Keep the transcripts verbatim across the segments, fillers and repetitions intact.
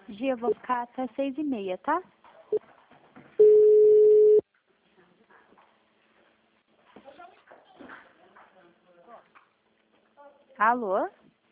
Gia, eu vou ficar até seis e meia, tá? Alô?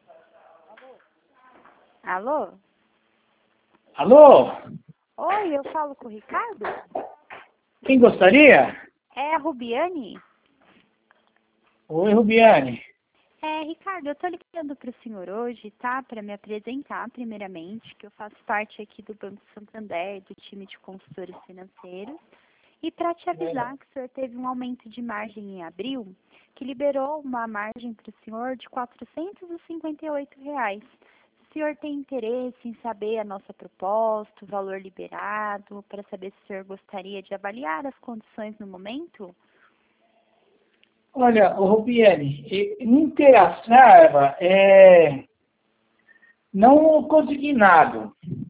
Alô? Alô? Oi, eu falo com o Ricardo? Quem gostaria? É a Rubiane? Oi, Rubiane. É, Ricardo, eu tô ligando pro senhor hoje, tá? Para me apresentar, primeiramente, que eu faço parte aqui do Banco Santander, do time de consultores financeiros. E para te avisar que o senhor teve um aumento de margem em abril, que liberou uma margem para o senhor de quatrocentos e cinquenta e oito reais. O senhor tem interesse em saber a nossa proposta, o valor liberado, para saber se o senhor gostaria de avaliar as condições no momento? Olha, ô, Rubiane, e- me interessava é, não consignado.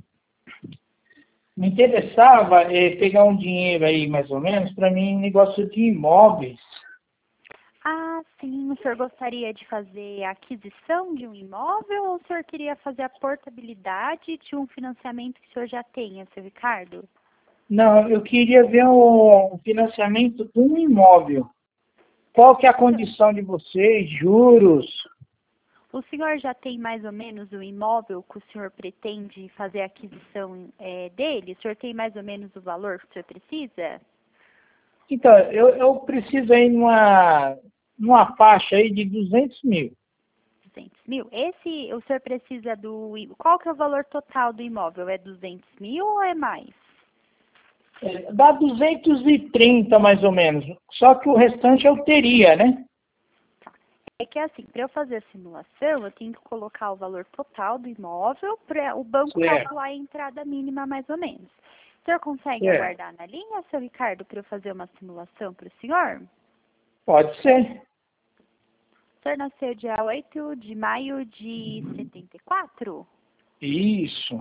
Me interessava é, pegar um dinheiro aí, mais ou menos, para mim, em negócio de imóveis. Ah, sim. O senhor gostaria de fazer a aquisição de um imóvel ou o senhor queria fazer a portabilidade de um financiamento que o senhor já tenha, seu Ricardo? Não, eu queria ver o, o financiamento de um imóvel. Qual que é a condição de vocês, juros? O senhor já tem mais ou menos o imóvel que o senhor pretende fazer a aquisição é, dele? O senhor tem mais ou menos o valor que o senhor precisa? Então, eu, eu preciso aí numa, numa faixa aí de duzentos mil. duzentos mil? Esse, o senhor precisa do... i- Qual que é o valor total do imóvel? É duzentos mil ou é mais? É, dá duzentos e trinta mais ou menos. Só que o restante eu teria, né? É que assim, para eu fazer a simulação, eu tenho que colocar o valor total do imóvel para o banco Certo, calcular a entrada mínima mais ou menos. O senhor consegue certo. aguardar na linha, seu Ricardo, para eu fazer uma simulação para o senhor? Pode ser. O senhor nasceu dia oito de maio de setenta e quatro? Isso.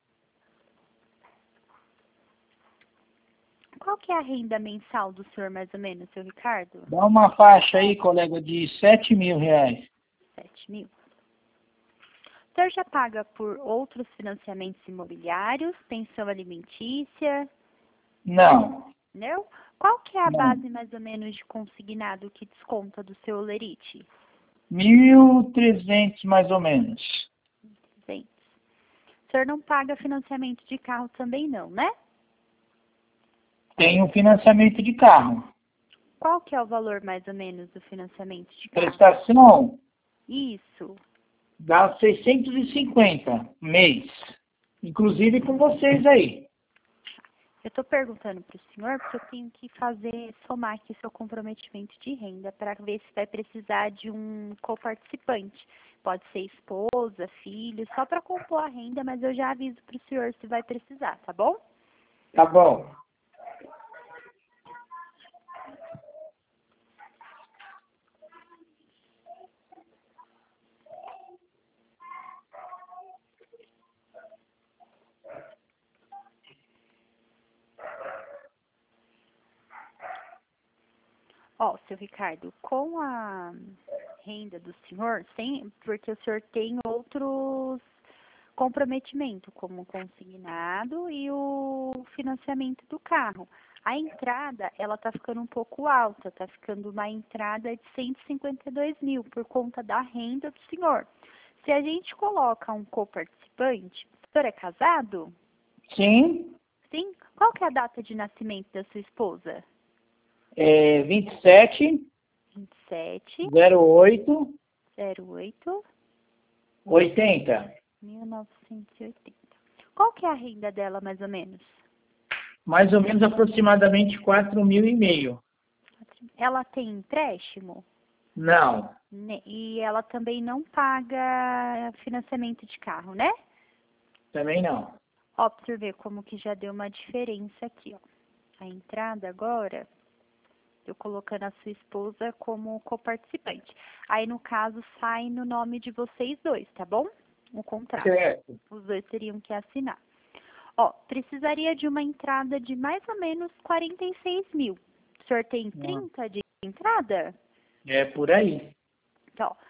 Qual que é a renda mensal do senhor, mais ou menos, seu Ricardo? Dá uma faixa aí, colega, de sete mil reais. Sete mil. O senhor já paga por outros financiamentos imobiliários, pensão alimentícia, Não, não? Qual que é a não. base, mais ou menos, de consignado que desconta do seu Olerite? Mil e trezentos mais ou menos. Duzentos. O senhor não paga financiamento de carro também não, né? Tem um financiamento de carro. Qual que é o valor, mais ou menos, do financiamento de carro? Prestação Isso. dá seiscentos e cinquenta mês. Inclusive com vocês aí. Eu estou perguntando para o senhor porque eu tenho que fazer, somar aqui seu comprometimento de renda para ver se vai precisar de um coparticipante. Pode ser esposa, filho, só para compor a renda, mas eu já aviso para o senhor se vai precisar, tá bom? Tá bom. Ó, seu Ricardo, com a renda do senhor, sem, porque o senhor tem outros comprometimentos, como o consignado e o financiamento do carro. A entrada, ela tá ficando um pouco alta, tá ficando uma entrada de cento e cinquenta e dois mil por conta da renda do senhor. Se a gente coloca um coparticipante, o senhor é casado? Sim, Sim? Qual que é a data de nascimento da sua esposa? é vinte e sete, vinte e sete, zero oito, zero oito, oitenta. mil novecentos e oitenta. Qual que é a renda dela, mais ou menos? Mais ou menos aproximadamente quatro mil e meio. Ela tem empréstimo? Não, Né? E ela também não paga financiamento de carro, né? também não. Ó, pra você ver como que já deu uma diferença aqui, ó. A entrada agora, eu colocando a sua esposa como coparticipante. Aí, no caso, sai no nome de vocês dois, tá bom? O contrato. Certo. Os dois teriam que assinar. Ó, precisaria de uma entrada de mais ou menos quarenta e seis mil. O senhor tem Hum, trinta de entrada? É por aí. Então,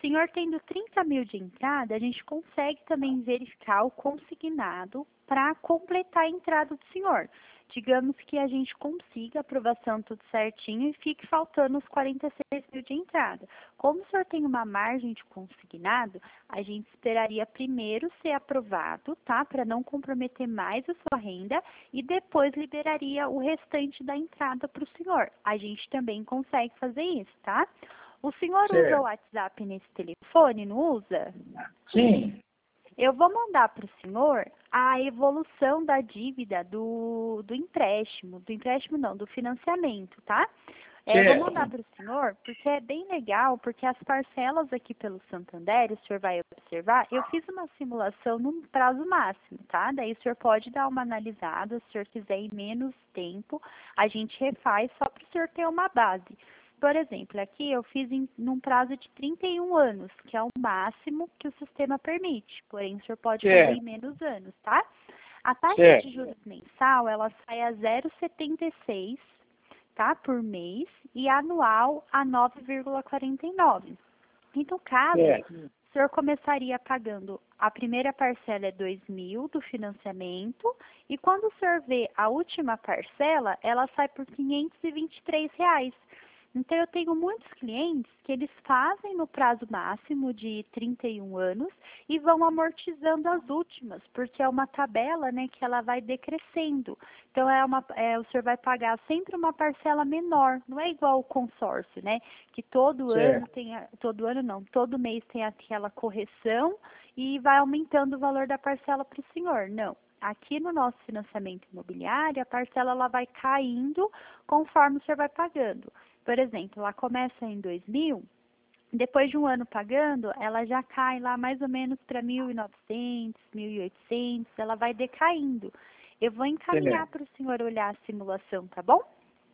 senhor tendo trinta mil de entrada, a gente consegue também verificar o consignado para completar a entrada do senhor. Digamos que a gente consiga a aprovação tudo certinho e fique faltando os quarenta e seis mil de entrada. Como o senhor tem uma margem de consignado, a gente esperaria primeiro ser aprovado, tá? Para não comprometer mais a sua renda e depois liberaria o restante da entrada para o senhor. A gente também consegue fazer isso, tá? O senhor Certo. usa o WhatsApp nesse telefone, não usa? Sim. Eu vou mandar para o senhor a evolução da dívida do, do empréstimo, do empréstimo não, do financiamento, tá? É, eu vou mandar para o senhor, porque é bem legal, porque as parcelas aqui pelo Santander, o senhor vai observar, eu fiz uma simulação num prazo máximo, tá? Daí o senhor pode dar uma analisada, se o senhor quiser em menos tempo, a gente refaz só para o senhor ter uma base. Por exemplo, aqui eu fiz em num prazo de trinta e um anos, que é o máximo que o sistema permite. Porém, o senhor pode Certo. fazer em menos anos, tá? A taxa Certo. de juros mensal, ela sai a zero vírgula setenta e seis, tá? Por mês, e anual a nove vírgula quarenta e nove. E no caso, Certo. o senhor começaria pagando, a primeira parcela é dois mil do financiamento, e quando o senhor vê a última parcela, ela sai por quinhentos e vinte e três reais. Então, eu tenho muitos clientes que eles fazem no prazo máximo de trinta e um anos e vão amortizando as últimas, porque é uma tabela, né, que ela vai decrescendo. Então, é uma, é, o senhor vai pagar sempre uma parcela menor, não é igual o consórcio, né, que todo Certo. ano tem, a- todo ano não, todo mês tem aquela correção e vai aumentando o valor da parcela para o senhor. Não. Aqui no nosso financiamento imobiliário, a parcela ela vai caindo conforme o senhor vai pagando. Por exemplo, ela começa em dois mil, depois de um ano pagando, ela já cai lá mais ou menos para mil e novecentos, mil e oitocentos, ela vai decaindo. Eu vou encaminhar para o senhor olhar a simulação, tá bom?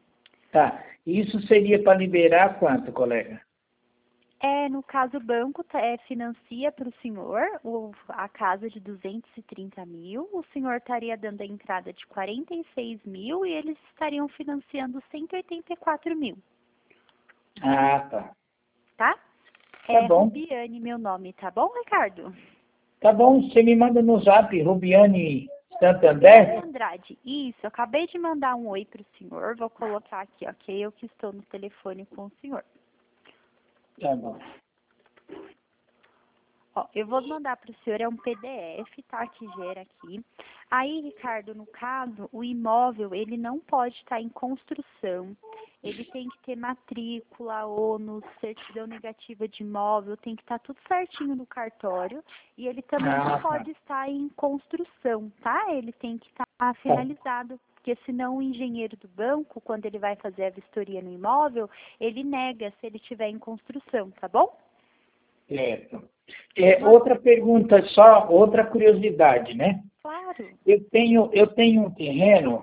Tá. Isso seria para liberar quanto, colega? É, no caso, o banco tá- é, financia para o senhor o, a casa de duzentos e trinta mil, o senhor estaria dando a entrada de quarenta e seis mil e eles estariam financiando cento e oitenta e quatro mil. Ah, tá. Tá? Tá É bom. Rubiane meu nome, tá bom, Ricardo? Tá bom, você me manda no zap, Rubiane Rubiane Santander? Andrade. Isso, eu acabei de mandar um oi pro senhor, vou colocar aqui, ok? Eu que estou no telefone com o senhor. Tá bom. Ó, eu vou mandar para o senhor, é um P D F, tá? Que gera aqui. Aí, Ricardo, no caso, o imóvel, ele não pode estar em construção. Ele tem que ter matrícula, ônus, certidão negativa de imóvel, tem que estar tudo certinho no cartório. E ele também Ah, não tá. pode estar em construção, tá? Ele tem que estar finalizado. Porque senão o engenheiro do banco, quando ele vai fazer a vistoria no imóvel, ele nega se ele estiver em construção, tá bom? Certo. É, outra pergunta só, outra curiosidade, né? Claro. Eu tenho, eu tenho um terreno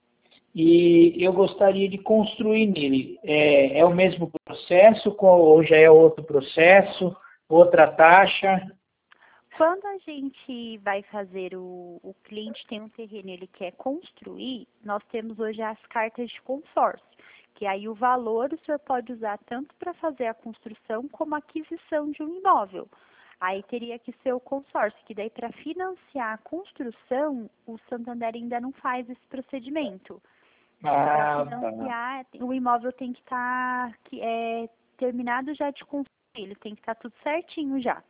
e eu gostaria de construir nele. É, é o mesmo processo com- ou já é outro processo, outra taxa? Quando a gente vai fazer o, o cliente tem um terreno, ele quer construir, nós temos hoje as cartas de consórcio, que aí o valor o senhor pode usar tanto para fazer a construção como a aquisição de um imóvel. Aí teria que ser o consórcio, que daí para financiar a construção, o Santander ainda não faz esse procedimento. Para Ah, tá. financiar, o imóvel tem que estar que é, terminado já de construir, ele tem que estar tudo certinho já.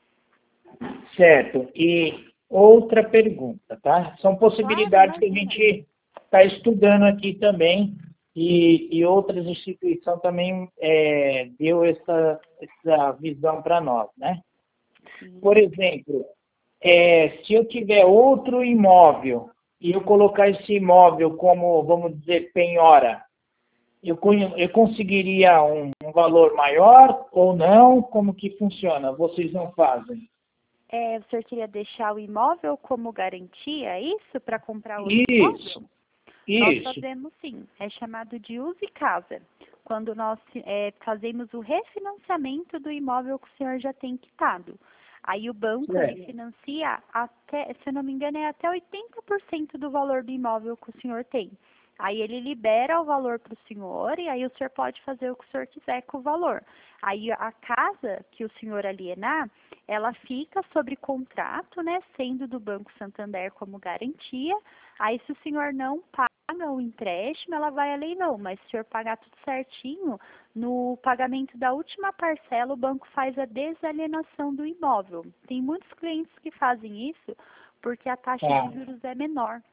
Certo. E outra pergunta, tá? São possibilidades que a imagina. gente está estudando aqui também e, e outras instituições também é, deu essa, essa visão para nós, né? Sim. Por exemplo, é, se eu tiver outro imóvel e eu colocar esse imóvel como, vamos dizer, penhora, eu, conhe- eu conseguiria um, um valor maior ou não? Como que funciona? Vocês não fazem? É, o senhor queria deixar o imóvel como garantia, é isso? Para comprar outro Isso, imóvel? Nós isso. fazemos sim, é chamado de use casa. Quando nós é, fazemos o refinanciamento do imóvel que o senhor já tem quitado. Aí o banco ele Certo. financia até, se eu não me engano, é até oitenta por cento do valor do imóvel que o senhor tem. Aí ele libera o valor para o senhor e aí o senhor pode fazer o que o senhor quiser com o valor. Aí a casa que o senhor alienar, ela fica sob contrato, né, sendo do Banco Santander como garantia. Aí se o senhor não paga o empréstimo, ela vai a leilão, mas se o senhor pagar tudo certinho, no pagamento da última parcela, o banco faz a desalienação do imóvel. Tem muitos clientes que fazem isso porque a taxa Ah. de juros é menor.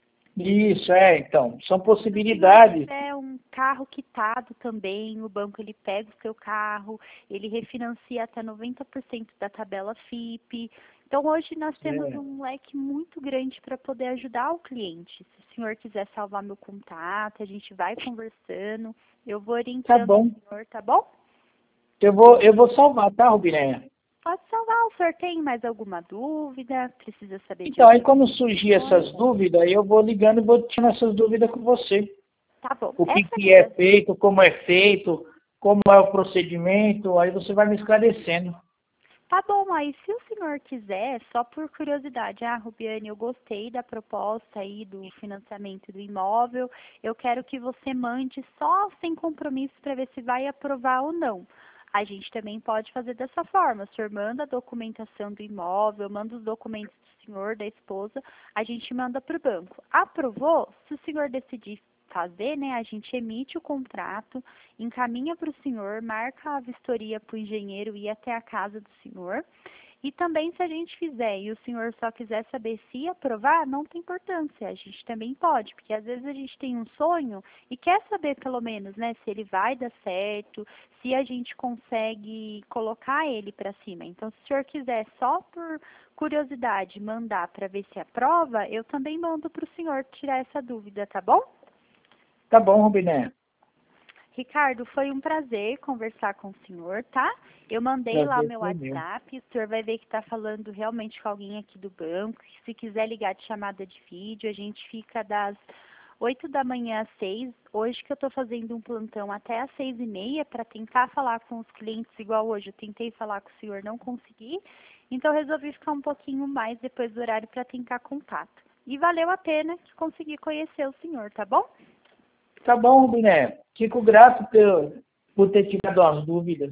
Isso, é, então, são Se possibilidades. tiver um carro quitado também, o banco ele pega o seu carro, ele refinancia até noventa por cento da tabela F I P. Então hoje nós temos É. um leque muito grande para poder ajudar o cliente. Se o senhor quiser salvar meu contato, a gente vai conversando, eu vou Tá orientando bom. o senhor, tá bom? Eu vou, eu vou salvar, tá, Rubinéia? Pode salvar, o senhor tem mais alguma dúvida? Precisa saber de Então, aí alguma quando surgir essas coisa? dúvidas, aí eu vou ligando e vou tirando essas dúvidas com você. Tá bom. O que, Essa que é ligação. feito, como é feito, como é o procedimento, aí você vai me esclarecendo. Tá bom, aí se o senhor quiser, só por curiosidade, ah, Rubiane, eu gostei da proposta aí do financiamento do imóvel, eu quero que você mande só sem compromisso para ver se vai aprovar ou não. A gente também pode fazer dessa forma, o senhor manda a documentação do imóvel, manda os documentos do senhor, da esposa, a gente manda para o banco. Aprovou? Se o senhor decidir fazer, né, a gente emite o contrato, encaminha para o senhor, marca a vistoria para o engenheiro ir até a casa do senhor. E também se a gente fizer e o senhor só quiser saber se aprovar, não tem importância, a gente também pode, porque às vezes a gente tem um sonho e quer saber pelo menos, né, se ele vai dar certo, se a gente consegue colocar ele para cima. Então, se o senhor quiser só por curiosidade mandar para ver se aprova, eu também mando para o senhor tirar essa dúvida, tá bom? Tá bom, Rubinéia. Ricardo, foi um prazer conversar com o senhor, tá? Eu mandei lá Prazer meu foi meu. WhatsApp, o senhor vai ver que está falando realmente com alguém aqui do banco. Se quiser ligar de chamada de vídeo, a gente fica das oito da manhã às seis. Hoje que eu estou fazendo um plantão até às seis e meia para tentar falar com os clientes igual hoje. Eu tentei falar com o senhor, não consegui. Então resolvi ficar um pouquinho mais depois do horário para tentar contato. E valeu a pena que consegui conhecer o senhor, tá bom? Tá bom, Rubinéia. Fico grato por, por ter tirado as dúvidas.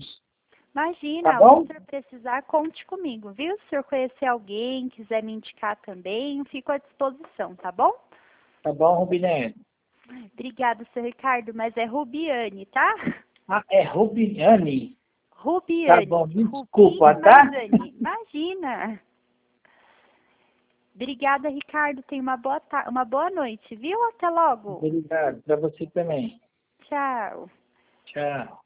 Tá Imagina, o bom? senhor precisar, conte comigo, viu? Se o senhor conhecer alguém, quiser me indicar também, eu fico à disposição, tá bom? Tá bom, Rubinéia. Obrigada, seu Ricardo, mas é Rubiane, tá? Ah, é Rubiane. Tá Rubiane. bom, me Rubi desculpa, tá? mais Anne. Imagina. Obrigada, Ricardo. Tenha uma boa, ta... uma boa noite, viu? Até logo. Obrigado, para você também. Tchau. Tchau.